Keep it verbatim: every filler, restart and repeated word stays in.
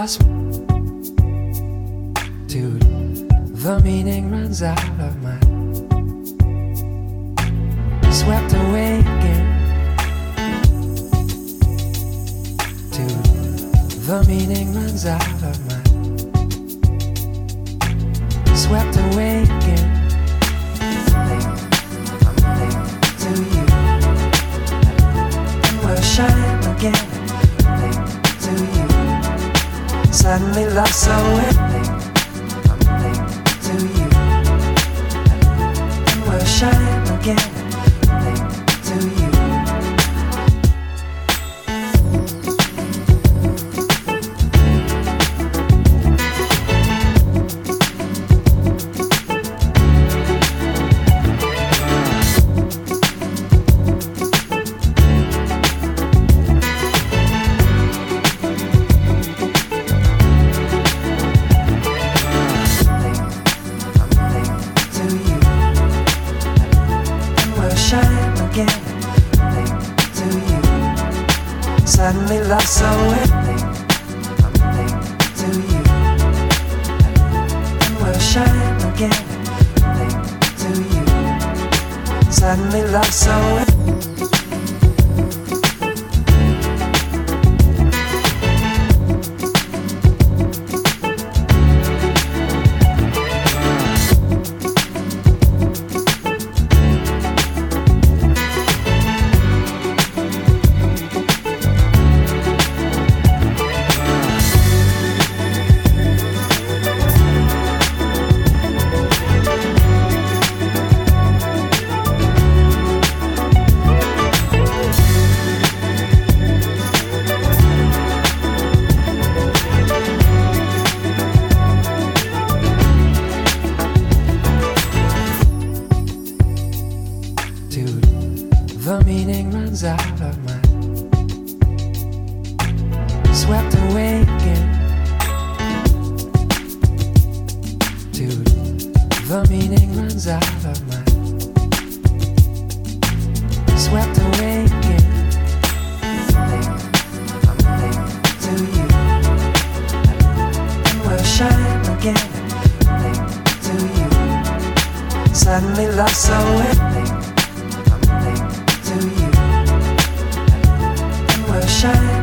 lost. Dude, the meaning runs out of my. Swept away again. Dude, the meaning runs out of my. Swept away again. I'm late to you. And we'll shine again. Late to you. Suddenly lost so late. I'm late to you. And we'll shine again. Late to you. Suddenly lost so late. I'm late to you. And we'll shine again. Late to you. Suddenly lost so late. Dude, the meaning runs out of my. Swept away again. Dude, the meaning runs out of my. Swept away again. I'm late to you. And we'll shine again. Late to you. Suddenly lost so late. To you, and we'll shine.